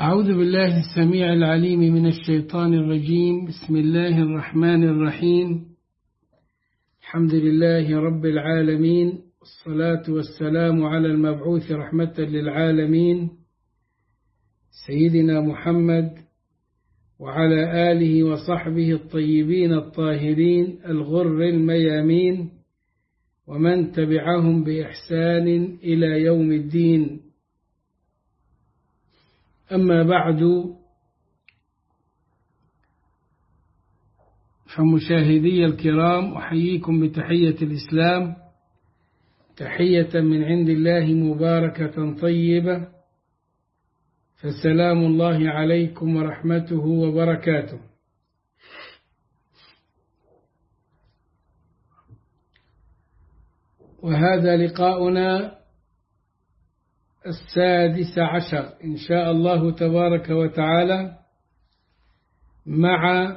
أعوذ بالله السميع العليم من الشيطان الرجيم. بسم الله الرحمن الرحيم. الحمد لله رب العالمين، والصلاة والسلام على المبعوث رحمة للعالمين سيدنا محمد وعلى آله وصحبه الطيبين الطاهرين الغر الميامين ومن تبعهم بإحسان إلى يوم الدين. أما بعد، فمشاهدي الكرام، أحييكم بتحية الإسلام، تحية من عند الله مباركة طيبة، فسلام الله عليكم ورحمته وبركاته. وهذا لقاؤنا 16 إن شاء الله تبارك وتعالى مع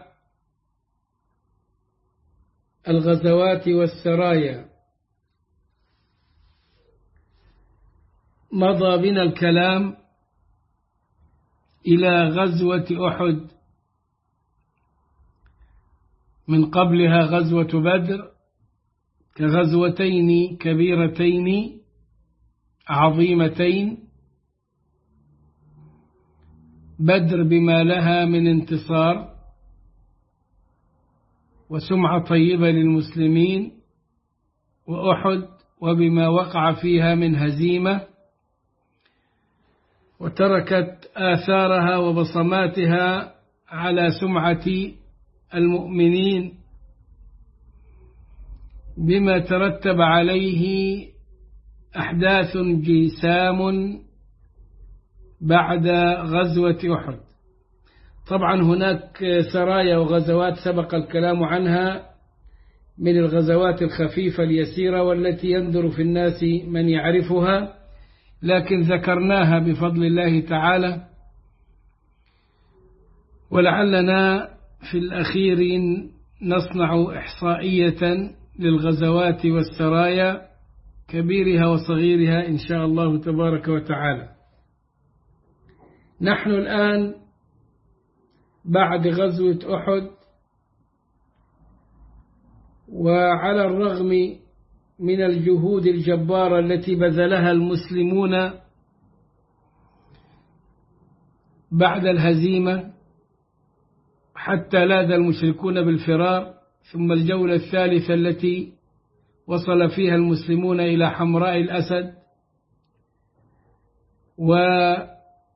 الغزوات والسرايا. مضى بنا الكلام إلى غزوة أحد، من قبلها غزوة بدر، كغزوتين كبيرتين عظيمتين. بدر بما لها من انتصار وسمعة طيبة للمسلمين، وأحد وبما وقع فيها من هزيمة، وتركت آثارها وبصماتها على سمعة المؤمنين بما ترتب عليه أحداث جسام بعد غزوة أحد. طبعا هناك سرايا وغزوات سبق الكلام عنها من الغزوات الخفيفة اليسيرة والتي يندر في الناس من يعرفها، لكن ذكرناها بفضل الله تعالى، ولعلنا في الأخير نصنع إحصائية للغزوات والسرايا كبيرها وصغيرها إن شاء الله تبارك وتعالى. نحن الآن بعد غزوة أحد، وعلى الرغم من الجهود الجبارة التي بذلها المسلمون بعد الهزيمة حتى لاذ المشركون بالفرار، ثم الجولة الثالثة التي وصل فيها المسلمون إلى حمراء الأسد، وولى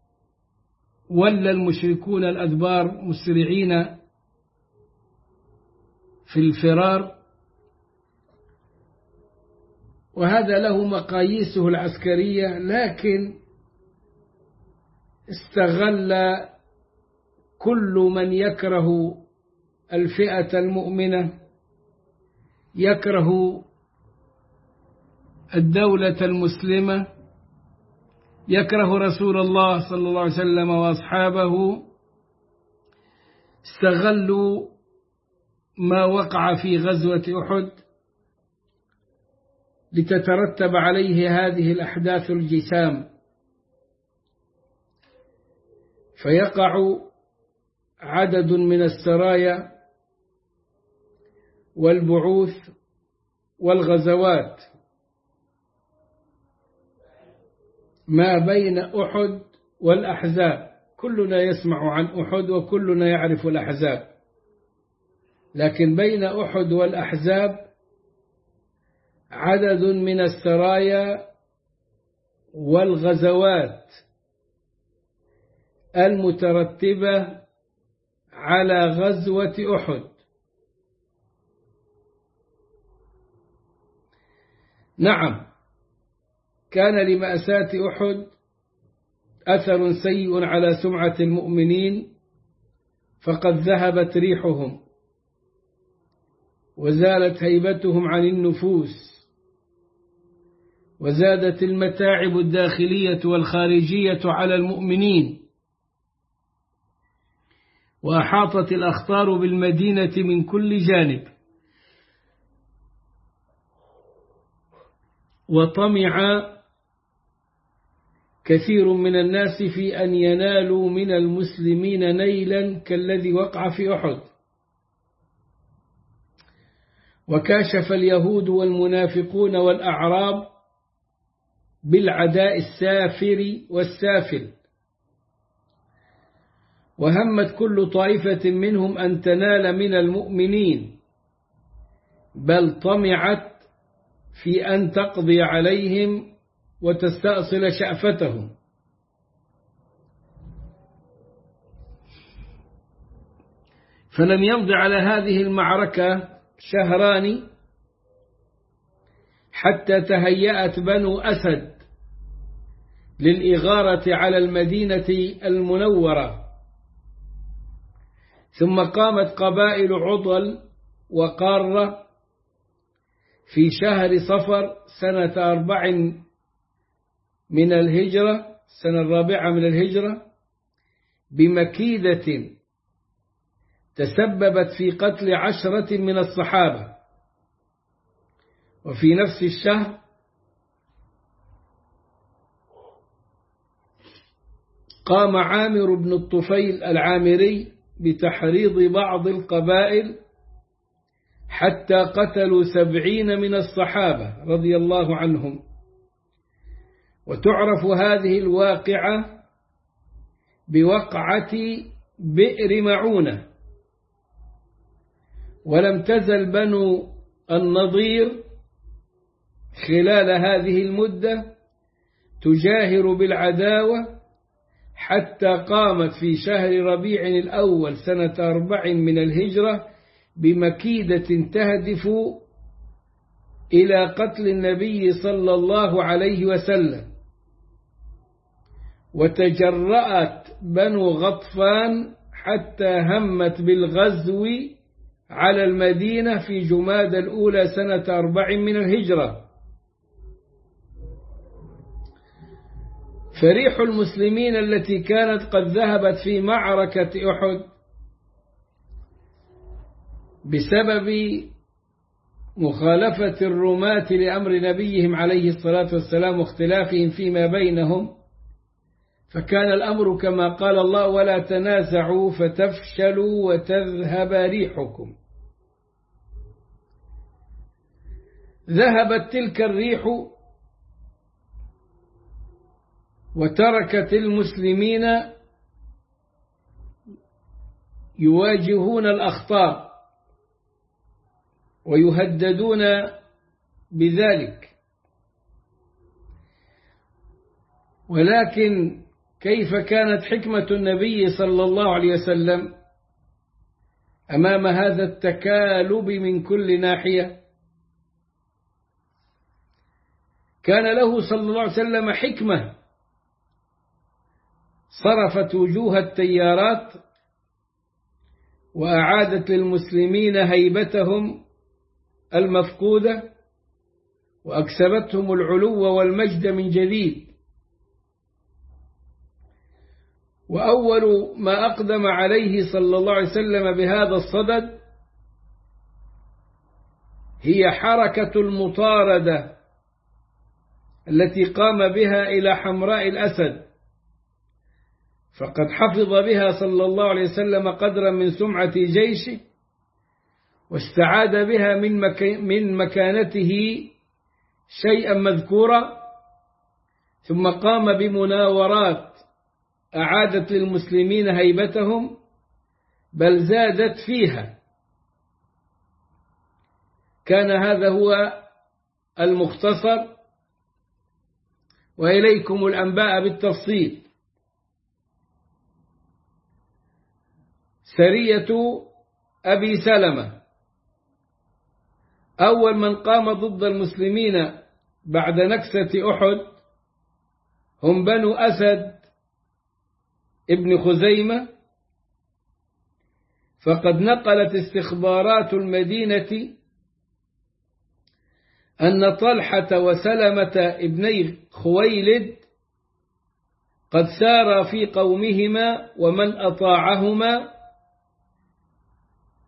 المشركون الأدبار مسرعين في الفرار، وهذا له مقاييسه العسكرية، لكن استغل كل من يكره الفئة المؤمنة، يكره الدولة المسلمة، يكره رسول الله صلى الله عليه وسلم وأصحابه، استغلوا ما وقع في غزوة أحد لتترتب عليه هذه الأحداث الجسام، فيقع عدد من السرايا والبعوث والغزوات ما بين أحد والأحزاب. كلنا يسمع عن أحد وكلنا يعرف الأحزاب، لكن بين أحد والأحزاب عدد من السرايا والغزوات المترتبة على غزوة أحد. نعم، كان لمأساة أحد أثر سيء على سمعة المؤمنين، فقد ذهبت ريحهم وزالت هيبتهم عن النفوس، وزادت المتاعب الداخلية والخارجية على المؤمنين، وأحاطت الأخطار بالمدينة من كل جانب، وطمع كثير من الناس في أن ينالوا من المسلمين نيلا كالذي وقع في أحد. وكاشف اليهود والمنافقون والأعراب بالعداء السافر والسافل، وهمت كل طائفة منهم أن تنال من المؤمنين، بل طمعت في أن تقضي عليهم وتستأصل شأفتهم. فلم يمض على هذه المعركة شهران حتى تهيأت بنو أسد للإغارة على المدينة المنورة، ثم قامت قبائل عضل وقارة في شهر صفر سنة 4 من الهجرة، السنة 4 من الهجرة، بمكيدة تسببت في قتل 10 من الصحابة. وفي نفس الشهر قام عامر بن الطفيل العامري بتحريض بعض القبائل حتى قتلوا 70 من الصحابة رضي الله عنهم. وتعرف هذه الواقعة بوقعة بئر معونة. ولم تزل بنو النضير خلال هذه المدة تجاهر بالعداوة، حتى قامت في شهر ربيع الأول سنة 4 من الهجرة بمكيدة تهدف إلى قتل النبي صلى الله عليه وسلم. وتجرأت بنو غطفان حتى همت بالغزو على المدينة في جمادى الأولى سنة 4 من الهجرة. فريح المسلمين التي كانت قد ذهبت في معركة أحد بسبب مخالفة الرماة لأمر نبيهم عليه الصلاة والسلام واختلافهم فيما بينهم، فكان الأمر كما قال الله: ولا تنازعوا فتفشلوا وتذهب ريحكم. ذهبت تلك الريح وتركت المسلمين يواجهون الأخطار ويهددون بذلك. ولكن كيف كانت حكمة النبي صلى الله عليه وسلم أمام هذا التكالب من كل ناحية؟ كان له صلى الله عليه وسلم حكمة صرفت وجوه التيارات وأعادت للمسلمين هيبتهم المفقودة وأكسبتهم العلو والمجد من جديد. وأول ما أقدم عليه صلى الله عليه وسلم بهذا الصدد هي حركة المطاردة التي قام بها إلى حمراء الأسد، فقد حفظ بها صلى الله عليه وسلم قدرا من سمعة جيشه، واستعاد بها من مكانته شيئا مذكورا، ثم قام بمناورات أعادت للمسلمين هيبتهم بل زادت فيها. كان هذا هو المختصر، وإليكم الأنباء بالتفصيل. سرية أبي سلمة أول من قام ضد المسلمين بعد نكسة أحد هم بنو أسد ابن خزيمة، فقد نقلت استخبارات المدينة أن طلحة وسلمة ابني خويلد قد سارا في قومهما ومن أطاعهما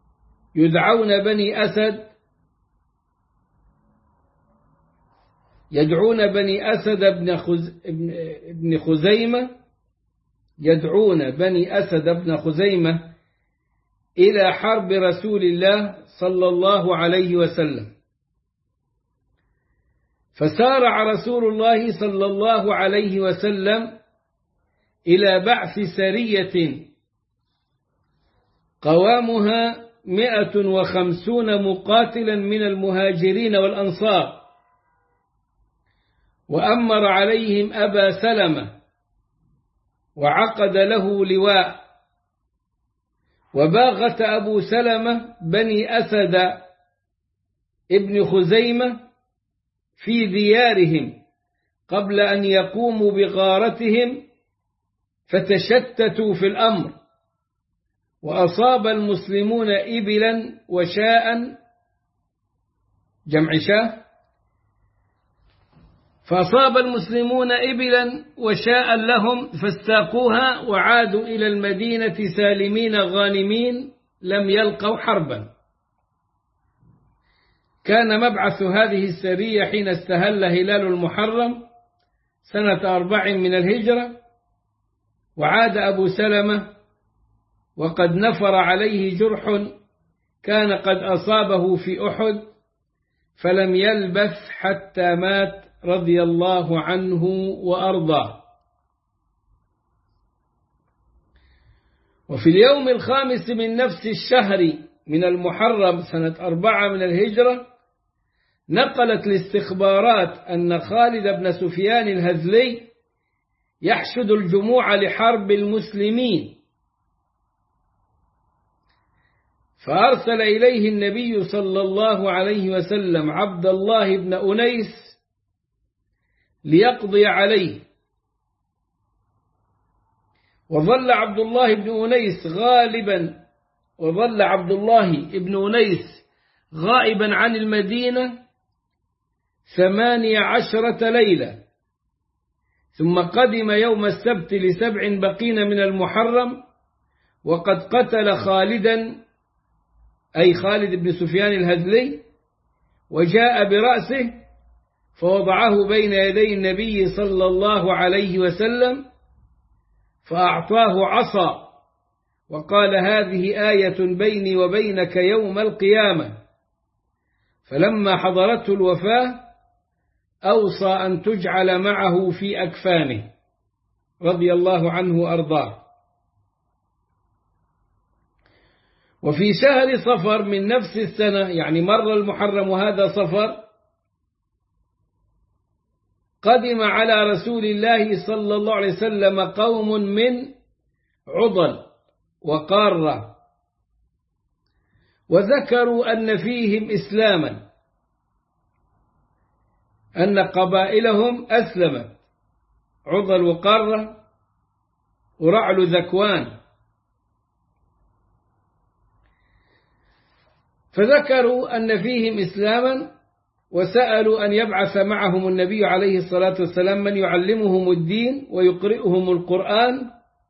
يدعون بني أسد يدعون بني أسد بن خزيمة، يدعون بني أسد بن خزيمة إلى حرب رسول الله صلى الله عليه وسلم. فسارع رسول الله صلى الله عليه وسلم إلى بعث سرية قوامها 150 مقاتلا من المهاجرين والأنصار، وأمر عليهم أبا سلمة وعقد له لواء. وباغت أبو سلمة بني أسد ابن خزيمة في ديارهم قبل أن يقوموا بغارتهم، فتشتتوا في الأمر، وأصاب المسلمون إبلا وشاء، جمع شاه، فأصاب المسلمون إبلا وشاء لهم فاستاقوها وعادوا إلى المدينة سالمين غانمين لم يلقوا حربا. كان مبعث هذه السرية حين استهل هلال المحرم سنة 4 من الهجرة، وعاد أبو سلمة وقد نفر عليه جرح كان قد أصابه في أحد، فلم يلبث حتى مات رضي الله عنه وأرضاه. وفي اليوم 5 من نفس الشهر من المحرم سنة 4 من الهجرة، نقلت الاستخبارات أن خالد بن سفيان الهذلي يحشد الجموع لحرب المسلمين، فأرسل إليه النبي صلى الله عليه وسلم عبد الله بن أنيس ليقضي عليه. وظل عبد الله بن أنيس غائبا عن المدينة 18 ليلة، ثم قدم يوم السبت ل7 بقين من المحرم، وقد قتل خالدا، أي خالد بن سفيان الهذلي، وجاء برأسه فوضعه بين يدي النبي صلى الله عليه وسلم، فأعطاه عصا وقال: هذه آية بيني وبينك يوم القيامة. فلما حضرته الوفاة أوصى أن تجعل معه في أكفانه رضي الله عنه وأرضاه. وفي شهر صفر من نفس السنة، يعني مر المحرم وهذا صفر، قدم على رسول الله صلى الله عليه وسلم قوم من عضل وقارة، وذكروا أن فيهم إسلاما، أن قبائلهم أسلمت، عضل وقارة ورعل ذكوان. فذكروا أن فيهم إسلاما، وسألوا أن يبعث معهم النبي عليه الصلاة والسلام من يعلمهم الدين ويقرئهم القرآن.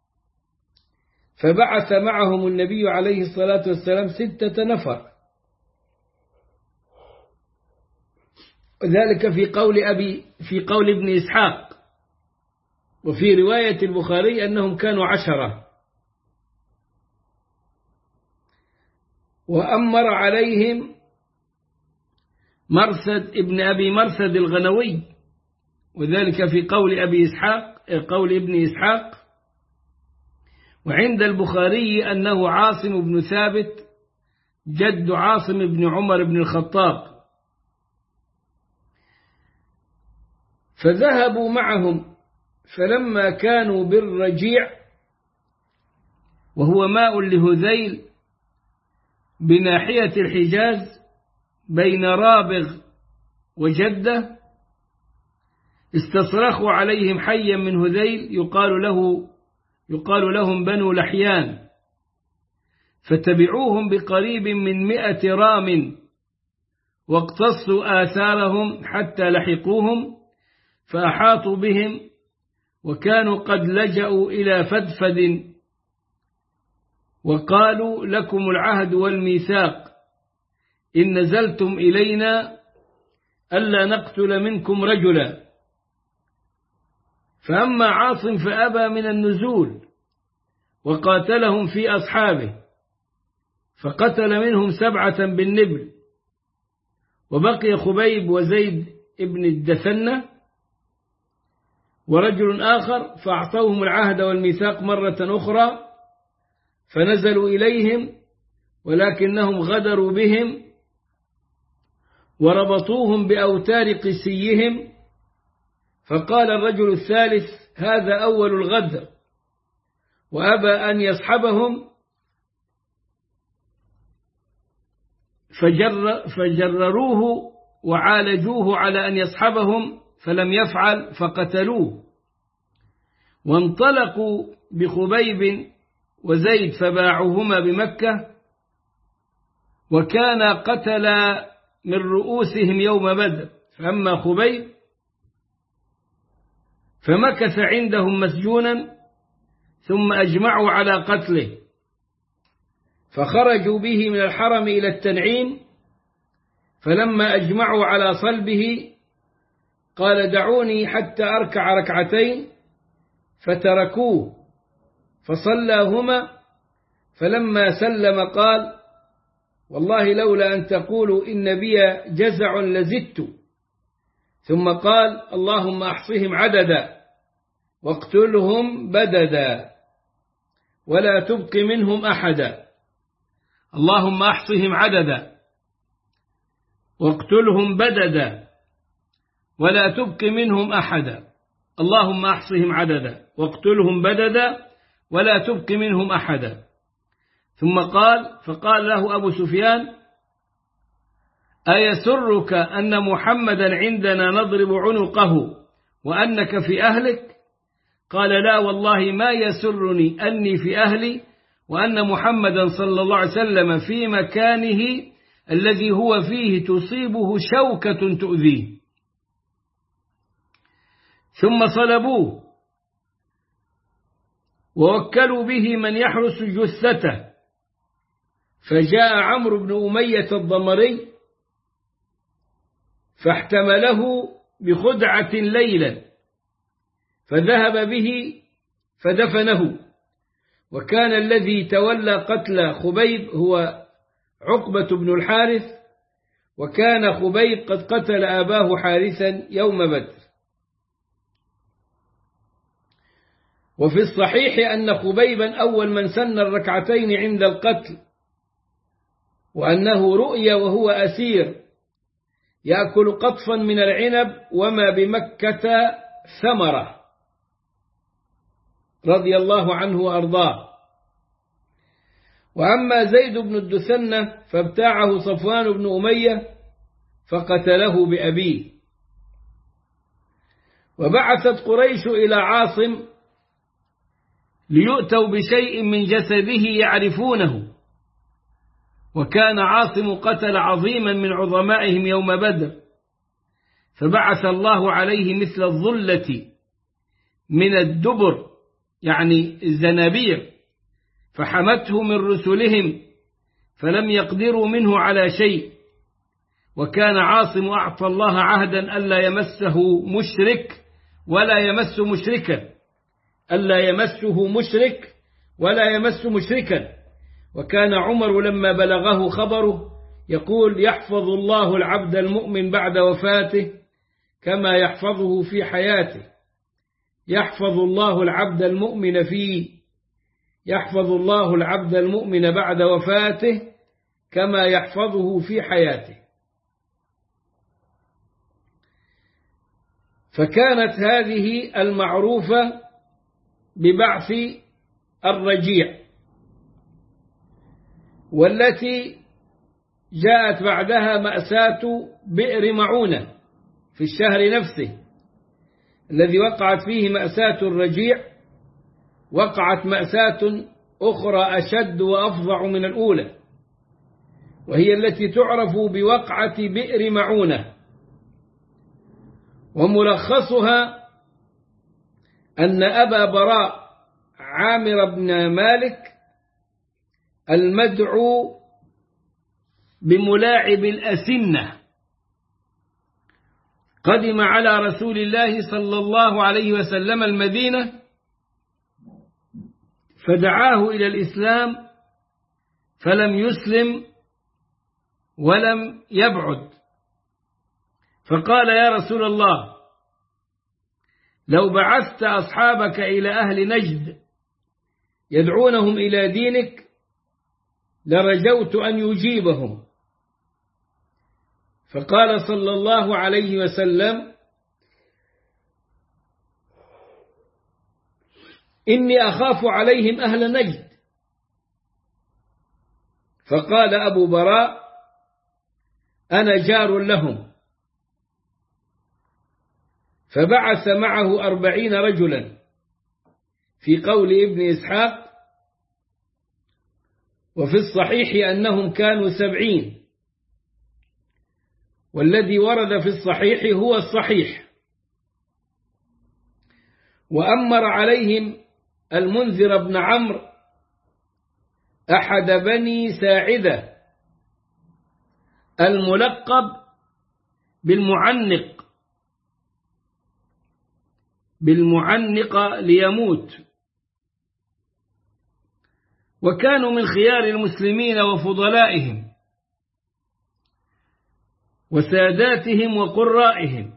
فبعث معهم النبي عليه الصلاة والسلام 6 نفر، ذلك في قول ابن إسحاق، وفي رواية البخاري أنهم كانوا 10. وأمر عليهم مرثد ابن أبي مرثد الغنوي، وذلك في قول ابن إسحاق. وعند البخاري أنه عاصم بن ثابت جد عاصم بن عمر بن الخطاب. فذهبوا معهم، فلما كانوا بالرجيع، وهو ماء لهذيل بناحية الحجاز بين رابغ وجدة، استصرخوا عليهم حيا من هذيل يقال لهم بنو لحيان، فتبعوهم بقريب من 100 رام، واقتصوا آثارهم حتى لحقوهم، فأحاطوا بهم، وكانوا قد لجأوا إلى فدفد، وقالوا: لكم العهد والميثاق، إن نزلتم إلينا ألا نقتل منكم رجلا. فأما عاصم فأبى من النزول وقاتلهم في أصحابه، فقتل منهم 7 بالنبل، وبقي خبيب وزيد ابن الدثنة ورجل آخر، فأعطوهم العهد والميثاق مرة أخرى، فنزلوا إليهم ولكنهم غدروا بهم وربطوهم بأوتار قسيهم. فقال الرجل الثالث: هذا أول الغدر، وأبى أن يصحبهم، فجرروه وعالجوه على أن يصحبهم، فلم يفعل فقتلوه. وانطلقوا بخبيب وزيد فباعوهما بمكة، وكان قتل من رؤوسهم يوم بدر. فأما خبيب فمكث عندهم مسجونا، ثم أجمعوا على قتله، فخرجوا به من الحرم إلى التنعيم. فلما أجمعوا على صلبه قال: دعوني حتى أركع ركعتين، فتركوه فصلاهما. فلما سلم قال: والله لولا أن تقولوا إن بي جزع لزدت. ثم قال: اللهم أحصهم عددا واقتلهم بددا ولا تبق منهم أحدا. اللهم أحصهم عددا واقتلهم بددا ولا تبق منهم أحدا. اللهم أحصهم عددا واقتلهم بددا ولا تبق منهم أحدا. ثم فقال له أبو سفيان: أيسرك أن محمدا عندنا نضرب عنقه وأنك في أهلك؟ قال: لا والله ما يسرني أني في أهلي، وأن محمدا صلى الله عليه وسلم في مكانه الذي هو فيه تصيبه شوكة تؤذيه. ثم صلبوه ووكلوا به من يحرس جثته. فجاء عمرو بن أمية الضمري فاحتمله بخدعة ليلا، فذهب به فدفنه. وكان الذي تولى قتل خبيب هو عقبة بن الحارث، وكان خبيب قد قتل أباه حارثا يوم بدر. وفي الصحيح أن خبيبا أول من سن الركعتين عند القتل، وأنه رؤي وهو أسير يأكل قطفا من العنب وما بمكة ثمرة، رضي الله عنه وأرضاه. وأما زيد بن الدثنة فابتاعه صفوان بن أمية فقتله بأبيه. وبعثت قريش إلى عاصم ليؤتوا بشيء من جسده يعرفونه، وكان عاصم قتل عظيما من عظمائهم يوم بدر، فبعث الله عليه مثل الظلة من الدبر، يعني الزنابير، فحمته من رسلهم فلم يقدروا منه على شيء. وكان عاصم أعطى الله عهدا ألا يمسه مشرك ولا يمس مشركا، ألا يمسه مشرك ولا يمس مشركا. وكان عمر لما بلغه خبره يقول: يحفظ الله العبد المؤمن بعد وفاته كما يحفظه في حياته. يحفظ الله العبد المؤمن يحفظ الله العبد المؤمن بعد وفاته كما يحفظه في حياته. فكانت هذه المعروفة ببعث الرجيع، والتي جاءت بعدها مأساة بئر معونة في الشهر نفسه الذي وقعت فيه مأساة الرجيع. وقعت مأساة أخرى أشد وأفظع من الأولى، وهي التي تعرف بوقعة بئر معونة. وملخصها أن أبا براء عامر بن مالك المدعو بملاعب الأسنة قدم على رسول الله صلى الله عليه وسلم المدينة فدعاه إلى الإسلام فلم يسلم ولم يبعد، فقال: يا رسول الله، لو بعثت أصحابك إلى أهل نجد يدعونهم إلى دينك لرجوت أن يجيبهم. فقال صلى الله عليه وسلم: إني أخاف عليهم أهل نجد. فقال أبو براء: أنا جار لهم. فبعث معه 40 رجلا في قول ابن إسحاق، وفي الصحيح أنهم كانوا 70، والذي ورد في الصحيح هو الصحيح. وأمر عليهم المنذر بن عمرو أحد بني ساعدة الملقب بالمعنق ليموت، وكانوا من خيار المسلمين وفضلائهم وساداتهم وقرائهم،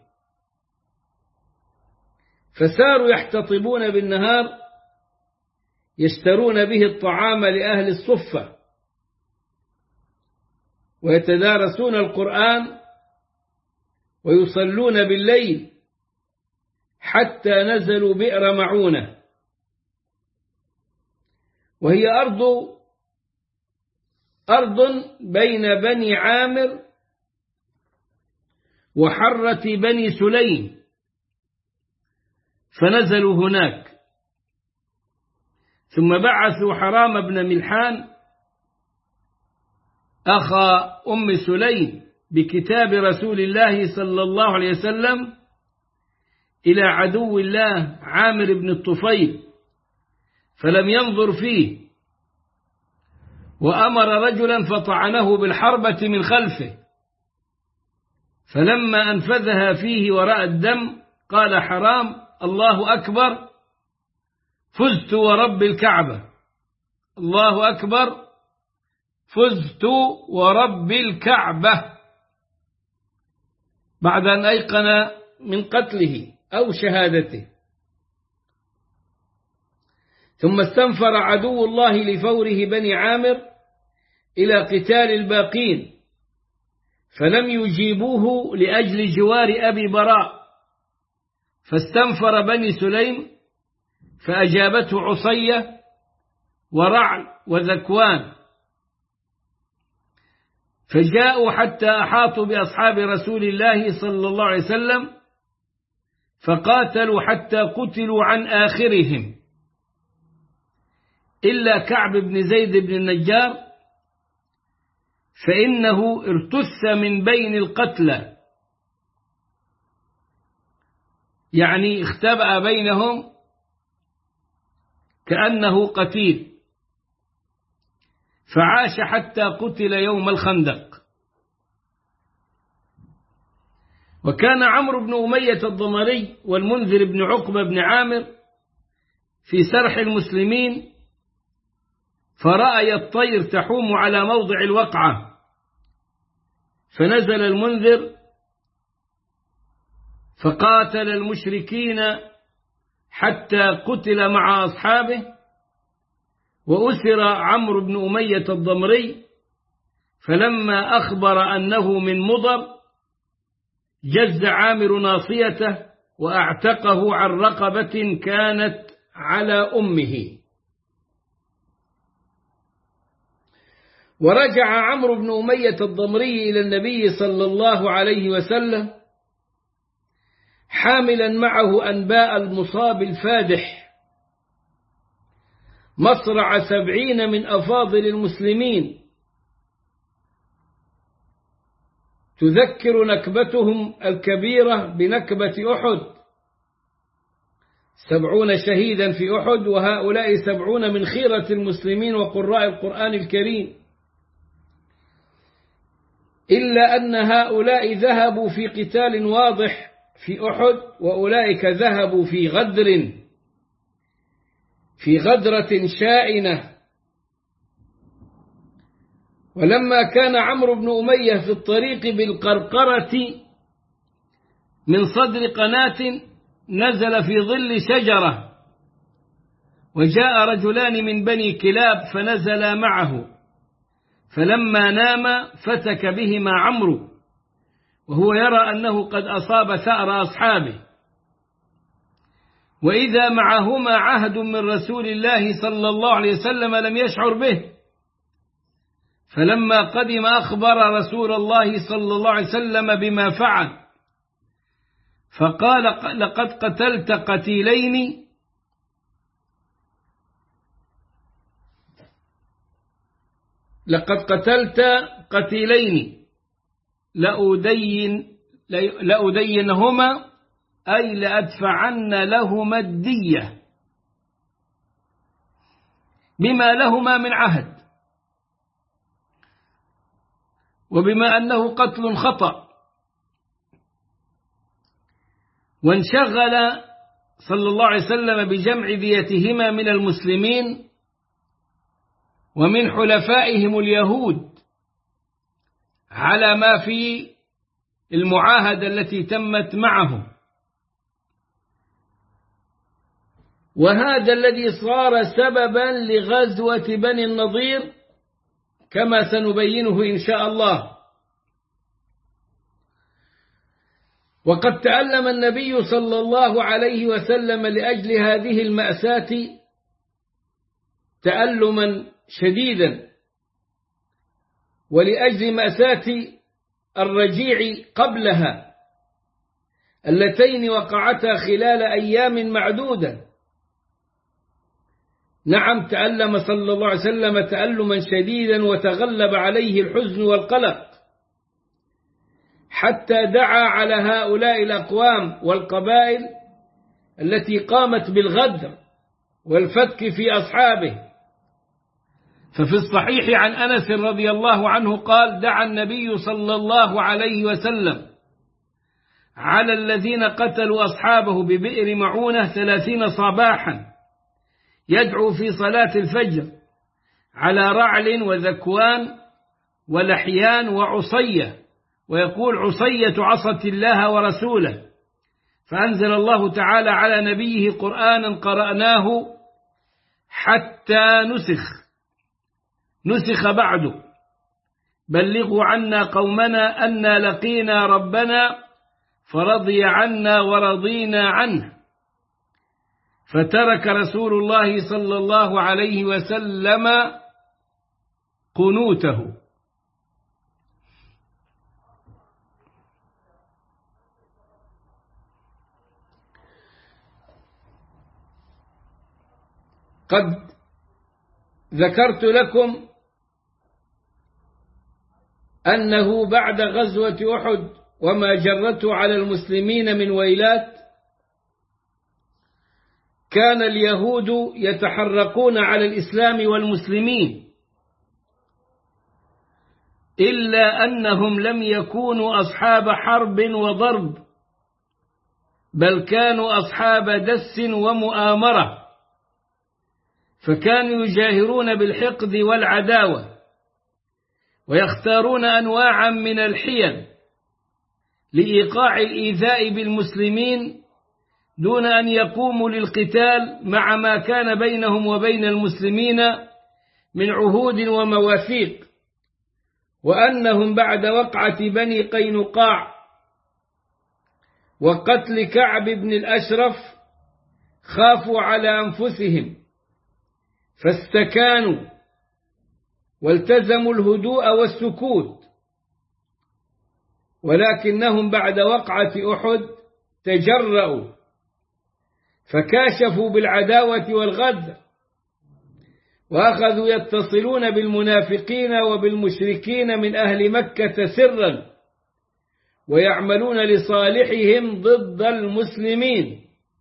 فساروا يحتطبون بالنهار يشترون به الطعام لأهل الصفة، ويتدارسون القرآن ويصلون بالليل، حتى نزلوا بئر معونة، وهي أرض بين بني عامر وحرة بني سليم، فنزلوا هناك. ثم بعثوا حرام بن ملحان أخا أم سليم بكتاب رسول الله صلى الله عليه وسلم إلى عدو الله عامر بن الطفيل، فلم ينظر فيه، وأمر رجلا فطعنه بالحربة من خلفه، فلما أنفذها فيه ورأى الدم قال حرام: الله أكبر، فزت ورب الكعبة، الله أكبر، فزت ورب الكعبة، بعد أن أيقن من قتله أو شهادته. ثم استنفر عدو الله لفوره بني عامر إلى قتال الباقين، فلم يجيبوه لأجل جوار أبي براء، فاستنفر بني سليم فأجابته عصية ورعل وذكوان، فجاءوا حتى أحاطوا بأصحاب رسول الله صلى الله عليه وسلم، فقاتلوا حتى قتلوا عن آخرهم إلا كعب بن زيد بن النجار، فإنه ارتث من بين القتلى، يعني اختبأ بينهم كأنه قتيل، فعاش حتى قتل يوم الخندق. وكان عمرو بن أمية الضمري والمنذر بن عقبة بن عامر في سرح المسلمين، فرأي الطير تحوم على موضع الوقعة، فنزل المنذر فقاتل المشركين حتى قتل مع أصحابه، وأسر عمرو بن أمية الضمري، فلما أخبر أنه من مضر جز عامر ناصيته وأعتقه عن رقبة كانت على أمه. ورجع عمرو بن أمية الضمري إلى النبي صلى الله عليه وسلم حاملا معه أنباء المصاب الفادح مصرع 70 من أفاضل المسلمين، تذكر نكبتهم الكبيرة بنكبة أحد، 70 شهيدا في أحد، وهؤلاء 70 من خيرة المسلمين وقراء القرآن الكريم، إلا أن هؤلاء ذهبوا في قتال واضح في أحد، وأولئك ذهبوا في غدرة شائنة. ولما كان عمرو بن أمية في الطريق بالقرقرة من صدر قناة نزل في ظل شجرة، وجاء رجلان من بني كلاب فنزلا معه، فلما نام فتك بهما عمرو وهو يرى أنه قد أصاب ثأر أصحابه، وإذا معهما عهد من رسول الله صلى الله عليه وسلم لم يشعر به. فلما قدم أخبر رسول الله صلى الله عليه وسلم بما فعل، فقال: لقد قتلت قتيلين لأدينهما، أي لأدفعن لهما الدية بما لهما من عهد، وبما أنه قتل خطأ. وانشغل صلى الله عليه وسلم بجمع ديتهما من المسلمين ومن حلفائهم اليهود على ما في المعاهدة التي تمت معهم. وهذا الذي صار سببا لغزوة بني النضير كما سنبينه إن شاء الله. وقد تألم النبي صلى الله عليه وسلم لأجل هذه المأساة تألما شديدا، ولأجل مأساة الرجيع قبلها اللتين وقعتا خلال أيام معدودة. نعم، تألم صلى الله عليه وسلم تألما شديدا، وتغلب عليه الحزن والقلق، حتى دعا على هؤلاء الأقوام والقبائل التي قامت بالغدر والفتك في أصحابه. ففي الصحيح عن أنس رضي الله عنه قال: دعا النبي صلى الله عليه وسلم على الذين قتلوا أصحابه ببئر معونة 30 صباحا، يدعو في صلاة الفجر على رعل وذكوان ولحيان وعصية، ويقول: عصية عصت الله ورسوله. فأنزل الله تعالى على نبيه قرآنا قرأناه حتى نسخ بعده: بلغوا عنا قومنا أنا لقينا ربنا فرضي عنا ورضينا عنه. فترك رسول الله صلى الله عليه وسلم قنوته. قد ذكرت لكم أنه بعد غزوة أحد وما جرته على المسلمين من ويلات، كان اليهود يتحرقون على الإسلام والمسلمين، إلا أنهم لم يكونوا أصحاب حرب وضرب، بل كانوا أصحاب دس ومؤامرة، فكانوا يجاهرون بالحقد والعداوة، ويختارون أنواعا من الحيل لإيقاع الإيذاء بالمسلمين دون أن يقوموا للقتال، مع ما كان بينهم وبين المسلمين من عهود ومواثيق. وأنهم بعد وقعة بني قينقاع وقتل كعب بن الأشرف خافوا على أنفسهم فاستكانوا والتزموا الهدوء والسكوت، ولكنهم بعد وقعة أحد تجرؤوا فكاشفوا بالعداوة والغدر، وأخذوا يتصلون بالمنافقين وبالمشركين من أهل مكة سرا، ويعملون لصالحهم ضد المسلمين.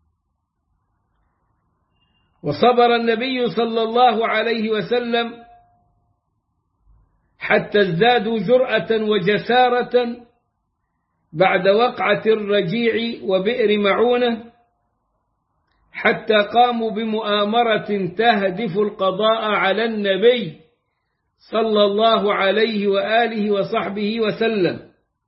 وصبر النبي صلى الله عليه وسلم حتى ازدادوا جرأة وجسارة بعد وقعة الرجيع وبئر معونة، حتى قاموا بمؤامرة تهدف القضاء على النبي صلى الله عليه وآله وصحبه وسلم.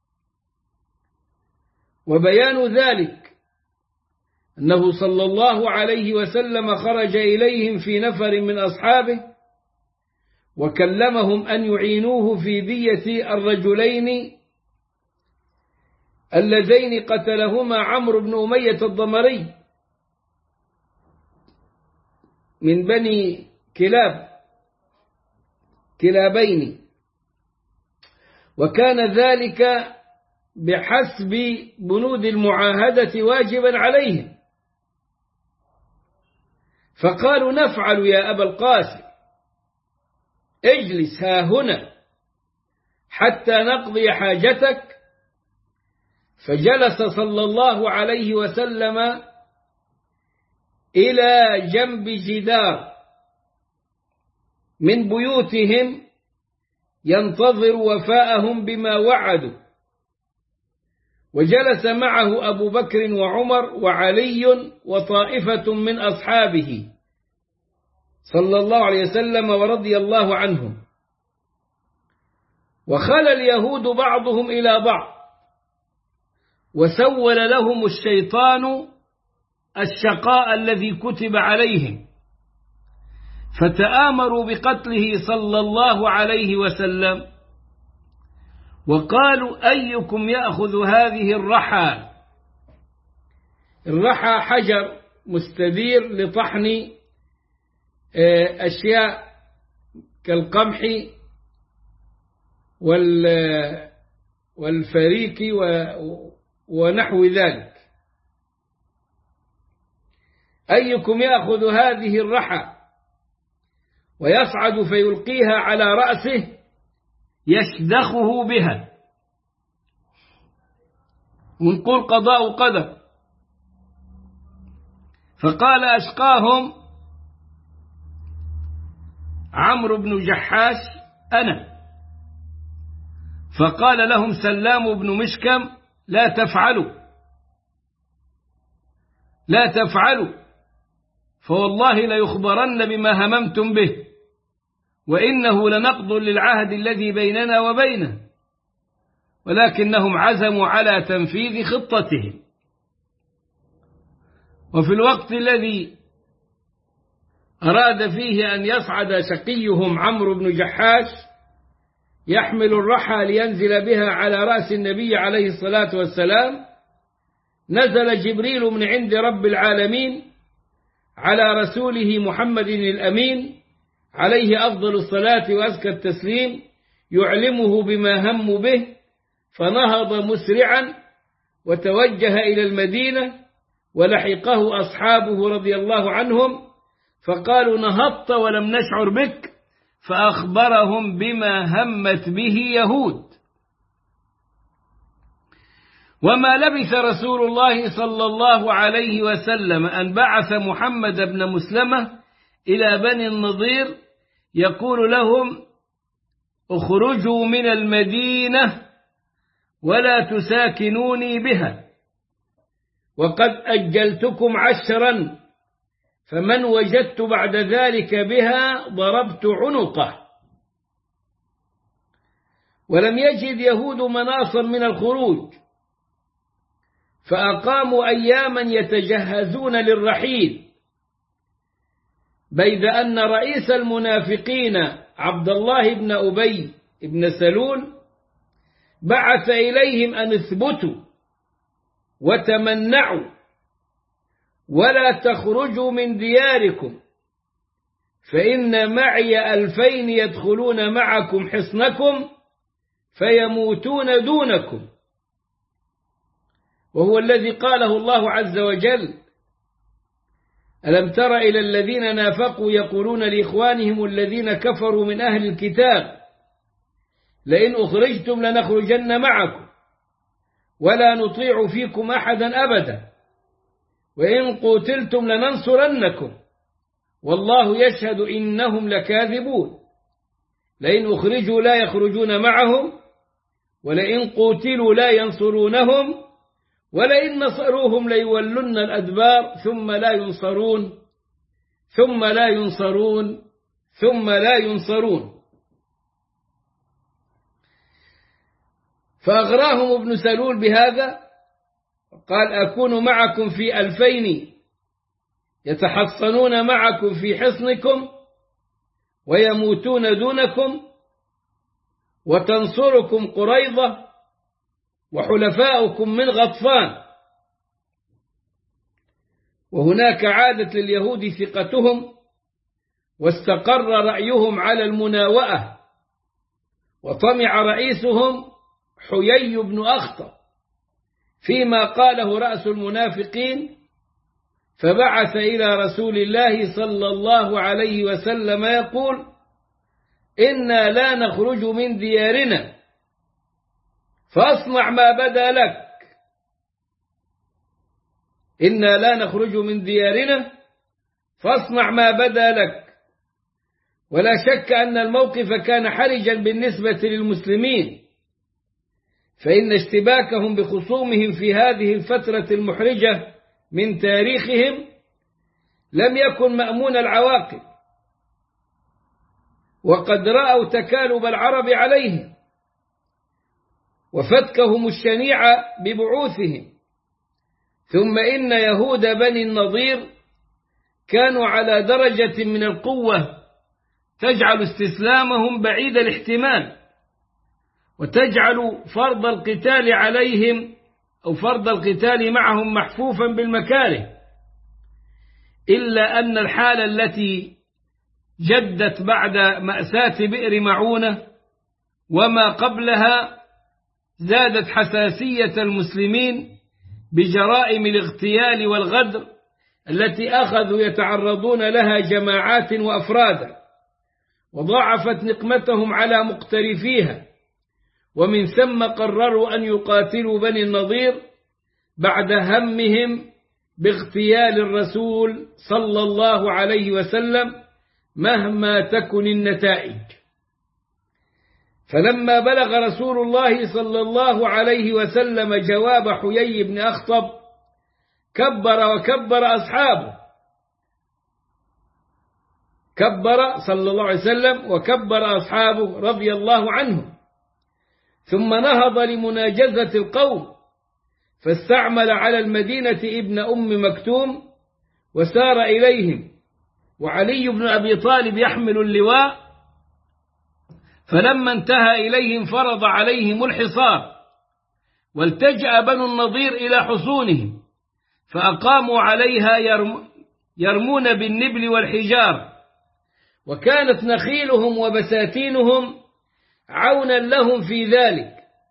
وبيان ذلك أنه صلى الله عليه وسلم خرج إليهم في نفر من أصحابه وكلمهم أن يعينوه في دية الرجلين اللذين قتلهما عمرو بن أمية الضمري من بني كلابين، وكان ذلك بحسب بنود المعاهدة واجبا عليهم. فقالوا: نفعل يا أبا القاسم، اجلس ها هنا حتى نقضي حاجتك. فجلس صلى الله عليه وسلم إلى جنب جدار من بيوتهم ينتظر وفاءهم بما وعدوا، وجلس معه أبو بكر وعمر وعلي وطائفة من أصحابه صلى الله عليه وسلم ورضي الله عنهم. وخلى اليهود بعضهم إلى بعض، وسول لهم الشيطان الشقاء الذي كتب عليهم، فتآمروا بقتله صلى الله عليه وسلم، وقالوا: أيكم يأخذ هذه الرحى؟ الرحى حجر مستدير لطحن أشياء كالقمح والفريك ونحو ذلك. أيكم يأخذ هذه الرحى ويصعد فيلقيها على رأسه يشدخه بها، ونقول قضاء قدر. فقال أشقاهم عمرو بن جحاش: أنا. فقال لهم سلام بن مشكم: لا تفعلوا، فوالله ليخبرن بما هممتم به، وإنه لنقض للعهد الذي بيننا وبينه، ولكنهم عزموا على تنفيذ خطتهم. وفي الوقت الذي أراد فيه أن يصعد شقيهم عمرو بن جحاش يحمل الرحى لينزل بها على رأس النبي عليه الصلاة والسلام، نزل جبريل من عند رب العالمين على رسوله محمد الأمين عليه أفضل الصلاة وأزكى التسليم، يعلمه بما هم به، فنهض مسرعا وتوجه إلى المدينة، ولحقه أصحابه رضي الله عنهم، فقالوا: نهضت ولم نشعر بك، فأخبرهم بما همت به يهود. وما لبث رسول الله صلى الله عليه وسلم أن بعث محمد بن مسلمة إلى بني النضير يقول لهم: اخرجوا من المدينة ولا تساكنوني بها، وقد أجلتكم 10، فمن وجدت بعد ذلك بها ضربت عنقه. ولم يجد يهود مناصا من الخروج، فأقاموا أياما يتجهزون للرحيل، بيد أن رئيس المنافقين عبد الله بن أبي بن سلول بعث إليهم أن اثبتوا وتمنعوا ولا تخرجوا من دياركم، فإن معي 2000 يدخلون معكم حصنكم فيموتون دونكم. وهو الذي قاله الله عز وجل: ألم تر إلى الذين نافقوا يقولون لإخوانهم الذين كفروا من أهل الكتاب لئن أخرجتم لنخرجن معكم ولا نطيع فيكم أحدا أبدا وإن قتلتم لننصرنكم والله يشهد إنهم لكاذبون. لئن أخرجوا لا يخرجون معهم ولئن قوتلوا لا ينصرونهم ولئن نصروهم ليولن الأدبار ثم لا ينصرون ثم لا ينصرون ثم لا ينصرون. فأغراهم ابن سلول بهذا قال أكون معكم في 2000 يتحصنون معكم في حصنكم ويموتون دونكم وتنصركم قريظة وحلفاؤكم من غطفان. وهناك عادت لليهود ثقتهم واستقر رأيهم على المناوئة، وطمع رئيسهم حيي بن أخطب فيما قاله رأس المنافقين، فبعث إلى رسول الله صلى الله عليه وسلم يقول: إنا لا نخرج من ديارنا فاصنع ما بدا لك. إنا لا نخرج من ديارنا فاصنع ما بدا لك. ولا شك أن الموقف كان حرجا بالنسبة للمسلمين، فإن اشتباكهم بخصومهم في هذه الفترة المحرجة من تاريخهم لم يكن مأمون العواقب، وقد رأوا تكالب العرب عليهم وفتكهم الشنيع ببعوثهم. ثم إن يهود بني النضير كانوا على درجة من القوة تجعل استسلامهم بعيد الاحتمال، وتجعل فرض القتال عليهم أو فرض القتال معهم محفوفا بالمكاره، إلا أن الحالة التي جدت بعد مأساة بئر معونة وما قبلها زادت حساسية المسلمين بجرائم الاغتيال والغدر التي أخذوا يتعرضون لها جماعات وأفرادا، وضاعفت نقمتهم على مقترفيها، ومن ثم قرروا أن يقاتلوا بني النضير بعد همهم باغتيال الرسول صلى الله عليه وسلم مهما تكن النتائج. فلما بلغ رسول الله صلى الله عليه وسلم جواب حيي بن أخطب كبر وكبر أصحابه، كبر صلى الله عليه وسلم وكبر أصحابه رضي الله عنهم، ثم نهض لمناجزة القوم، فاستعمل على المدينة ابن أم مكتوم وسار إليهم، وعلي بن أبي طالب يحمل اللواء. فلما انتهى إليهم فرض عليهم الحصار، والتجأ بنو النضير إلى حصونهم فأقاموا عليها يرمون بالنبل والحجار، وكانت نخيلهم وبساتينهم عونا لهم في ذلك.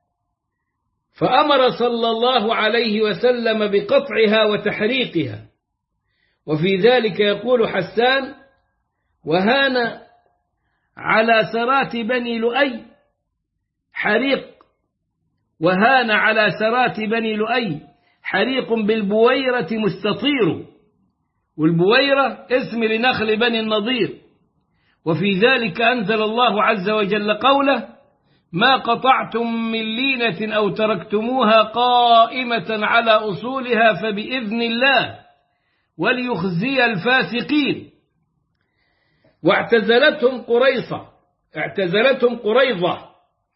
فأمر صلى الله عليه وسلم بقطعها وتحريقها. وفي ذلك يقول حسان: وهان على سرات بني لؤي حريق، وهان على سرات بني لؤي حريق بالبويرة مستطير، والبويرة اسم لنخل بني النضير. وفي ذلك أنزل الله عز وجل قوله: ما قطعتم من لينة أو تركتموها قائمة على أصولها فبإذن الله وليخزي الفاسقين. اعتزلتهم قريظة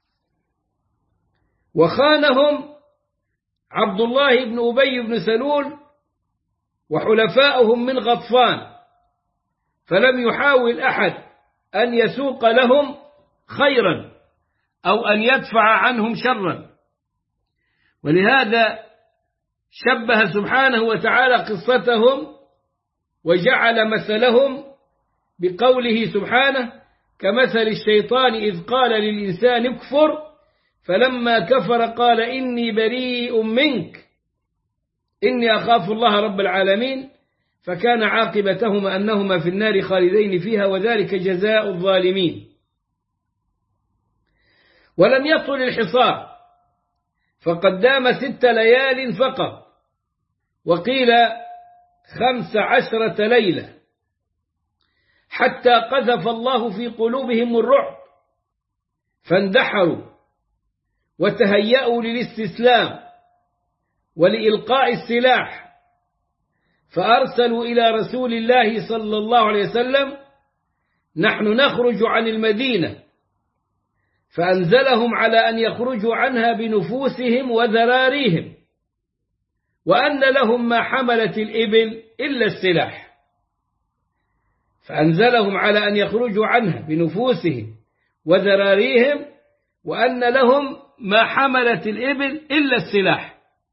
وخانهم عبد الله بن أبي بن سلول وحلفاؤهم من غطفان، فلم يحاول أحد أن يسوق لهم خيرا أو أن يدفع عنهم شرا. ولهذا شبه سبحانه وتعالى قصتهم وجعل مثلهم بقوله سبحانه: كمثل الشيطان إذ قال للإنسان اكفر فلما كفر قال إني بريء منك إني أخاف الله رب العالمين، فكان عاقبتهما أنهما في النار خالدين فيها وذلك جزاء الظالمين. ولم يطل الحصار، فقد دام 6 ليال فقط، وقيل 15 ليلة، حتى قذف الله في قلوبهم الرعب فاندحروا، وتهيأوا للاستسلام ولإلقاء السلاح، فأرسلوا إلى رسول الله صلى الله عليه وسلم: نحن نخرج عن المدينة، فأنزلهم على أن يخرجوا عنها بنفوسهم وذراريهم، وأن لهم ما حملت الإبل إلا السلاح. فأنزلهم على أن يخرجوا عنها بنفوسهم وذراريهم، وأن لهم ما حملت الإبل إلا السلاح.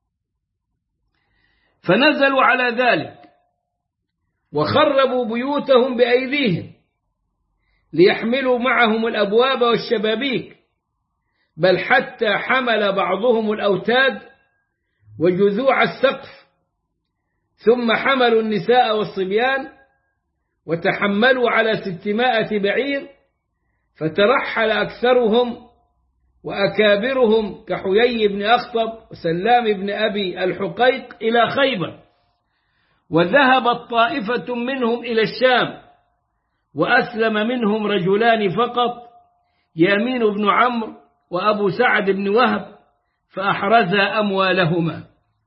فنزلوا على ذلك وخربوا بيوتهم بأيديهم ليحملوا معهم الأبواب والشبابيك، بل حتى حمل بعضهم الأوتاد وجذوع السقف، ثم حملوا النساء والصبيان وتحملوا على 600 بعير، فترحل أكثرهم وأكابرهم كحيي بن أخطب وسلام بن أبي الحقيق إلى خيبر، وذهبت طائفة منهم إلى الشام، وأسلم منهم رجلان فقط، يامين بن عمرو وأبو سعد بن وهب، فأحرزا أموالهما.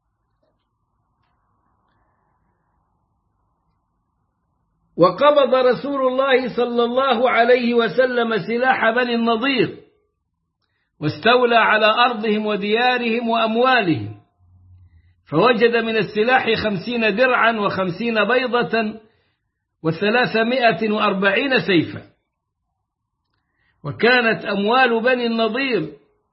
وقبض رسول الله صلى الله عليه وسلم سلاح بني النضير، واستولى على أرضهم وديارهم وأموالهم، فوجد من السلاح 50 درعا و50 بيضة و340 سيفا. وكانت أموال بني النضير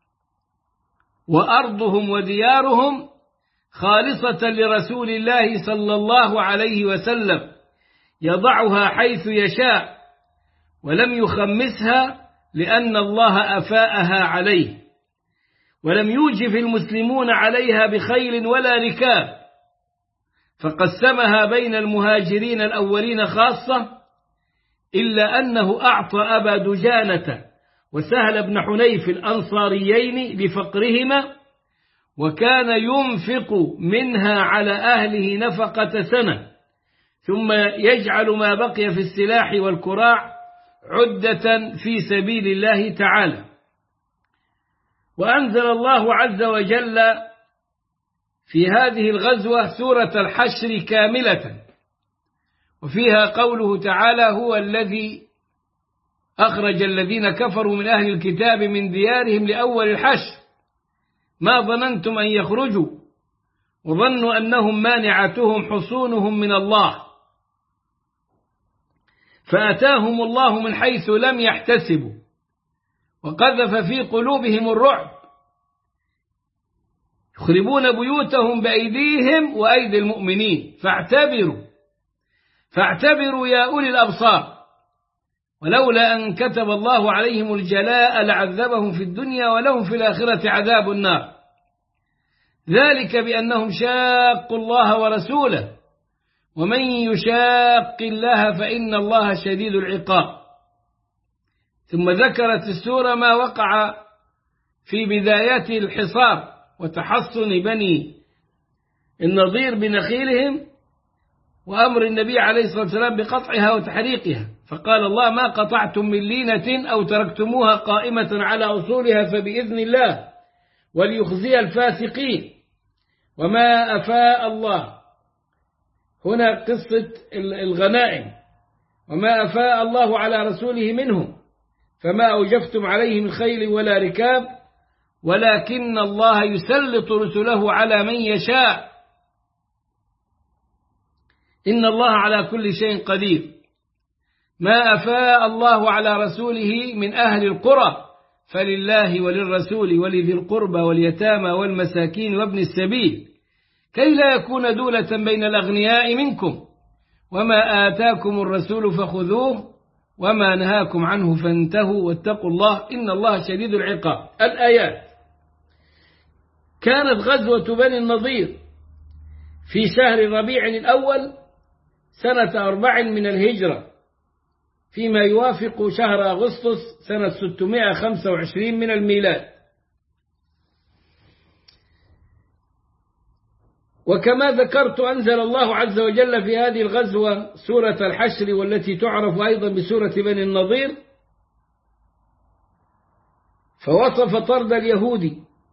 وأرضهم وديارهم خالصة لرسول الله صلى الله عليه وسلم، يضعها حيث يشاء، ولم يخمسها لأن الله أفاءها عليه، ولم يوجف المسلمون عليها بخيل ولا ركاب، فقسمها بين المهاجرين الأولين خاصة، إلا أنه أعطى أبا دجانة وسهل بن حنيف الأنصاريين لفقرهما، وكان ينفق منها على أهله نفقة سنة، ثم يجعل ما بقي في السلاح والكراع عدة في سبيل الله تعالى. وأنزل الله عز وجل في هذه الغزوة سورة الحشر كاملة، وفيها قوله تعالى: هو الذي أخرج الذين كفروا من أهل الكتاب من ديارهم لأول الحشر ما ظننتم أن يخرجوا وظنوا أنهم مانعتهم حصونهم من الله، فأتاهم الله من حيث لم يحتسبوا وقذف في قلوبهم الرعب، يخربون بيوتهم بأيديهم وأيدي المؤمنين، فاعتبروا يا أولي الأبصار، ولولا أن كتب الله عليهم الجلاء لعذبهم في الدنيا ولهم في الآخرة عذاب النار، ذلك بأنهم شاقوا الله ورسوله، ومن يشاق الله فإن الله شديد العقاب. ثم ذكرت السورة ما وقع في بدايات الحصار وتحصن بني النضير بنخيلهم، وأمر النبي عليه الصلاة والسلام بقطعها وتحريقها، فقال الله: ما قطعتم من لينة أو تركتموها قائمة على أصولها فبإذن الله وليخزي الفاسقين. وما أفاء الله، هنا قصة الغنائم، وما أفاء الله على رسوله منهم فما أوجفتم عليه من خيل ولا ركاب، ولكن الله يسلط رسله على من يشاء، إن الله على كل شيء قدير. ما أفاء الله على رسوله من أهل القرى فلله وللرسول ولذي القربى واليتامى والمساكين وابن السبيل، كي لا يكون دولة بين الأغنياء منكم، وما آتاكم الرسول فخذوه وما نهاكم عنه فانتهوا واتقوا الله إن الله شديد العقاب. الآيات. كانت غزوة بني النضير في شهر ربيع الأول سنة 4 من الهجرة، فيما يوافق شهر أغسطس سنة 625 من الميلاد. وكما ذكرت أنزل الله عز وجل في هذه الغزوة سورة الحشر، والتي تعرف أيضا بسورة بني النضير، فوصف طرد اليهود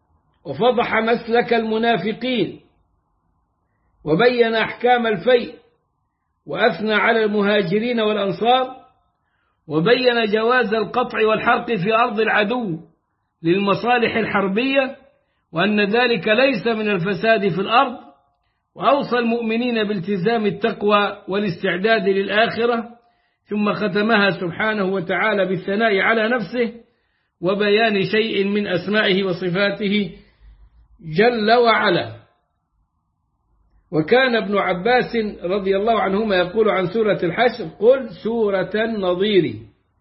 وفضح مسلك المنافقين، وبين أحكام الفيء، وأثنى على المهاجرين والأنصار، وبين جواز القطع والحرق في أرض العدو للمصالح الحربية، وأن ذلك ليس من الفساد في الأرض، وأوصى المؤمنين بالتزام التقوى والاستعداد للآخرة، ثم ختمها سبحانه وتعالى بالثناء على نفسه وبيان شيء من أسمائه وصفاته جل وعلا. وكان ابن عباس رضي الله عنهما يقول عن سورة الحشر: قل سورة النظير.